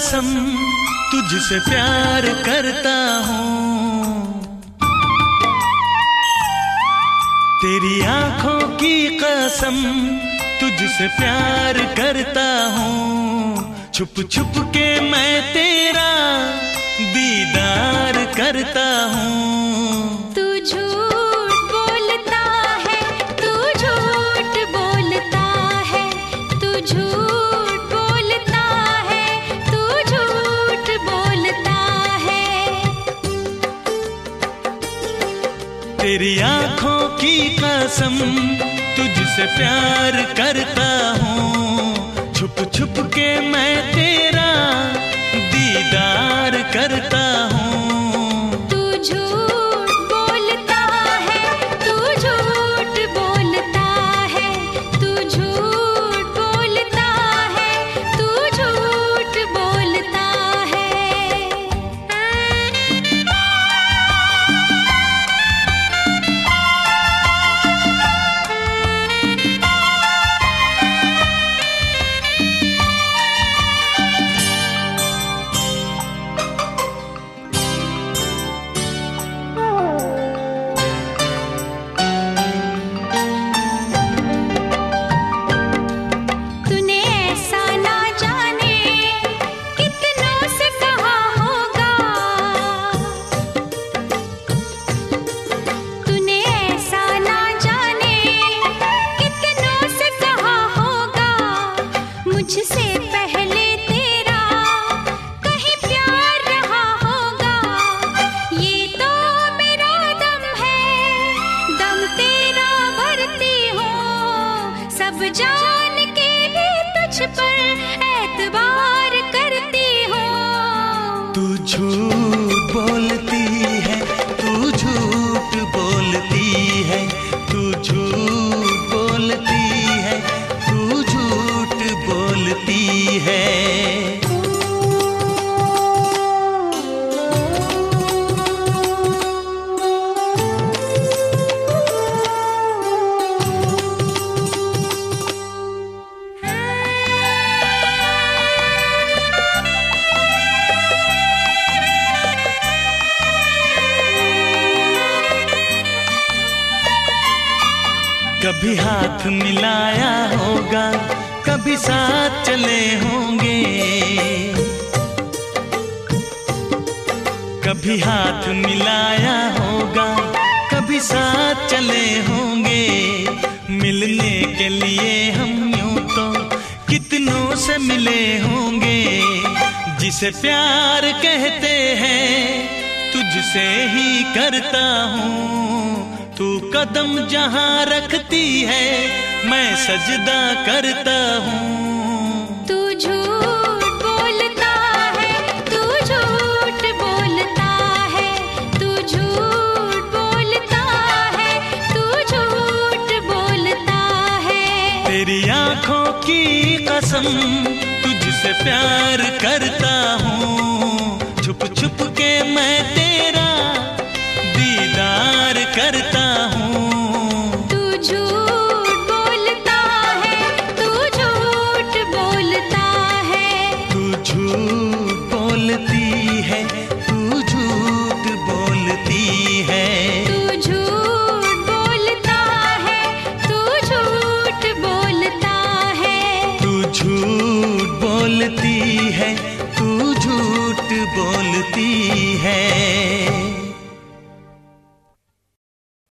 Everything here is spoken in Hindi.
कसम तुझसे प्यार करता हूँ, तेरी आंखों की कसम तुझसे प्यार करता हूँ। छुप छुप के मैं तेरा दीदार करता हूँ। तू झूठ बोलता है, तू झूठ बोलता है, तू झूठ बोलता है, तू झूठ बोलता है। तेरी आंखों की कसम तुझसे प्यार करता हूँ। छुप छुप के मैं तेरा दीदार करता हूँ। तू झूठ बोलता है, तू झूठ बोलता है, तू झूठ बोलता है, तू झूठ बोलता है। मुझसे पहले तेरा कहीं प्यार रहा होगा, ये तो मेरा दम है, दम तेरा भरती हूँ। सब जान के भी तुझ पर एतबार करती हूँ। तू झूठ बोलती है, तू झूठ बोलती है, तू झूठ बोलती है, तू झूठ बोलती है। कभी हाथ मिलाया होगा, कभी साथ चले होंगे, कभी हाथ मिलाया होगा, कभी साथ चले होंगे। मिलने के लिए हम यूं तो कितनों से मिले होंगे। जिसे प्यार कहते हैं तुझसे ही करता हूँ। तू कदम जहाँ रखती है मैं सजदा करता हूँ। तू झूठ बोलता है, तू झूठ बोलता है, तू झूठ बोलता है, तू झूठ बोलता है। तेरी आंखों की कसम तुझसे प्यार करता हूँ। छुप छुप के मैं तेरा दीदार करता हूँ। तू झूठ बोलता है, तू झूठ बोलता है, तू झूठ बोलती है, तू झूठ बोलती है, तू झूठ बोलता है, तू झूठ बोलता है, तू झूठ बोलती है, तू झूठ बोलती है।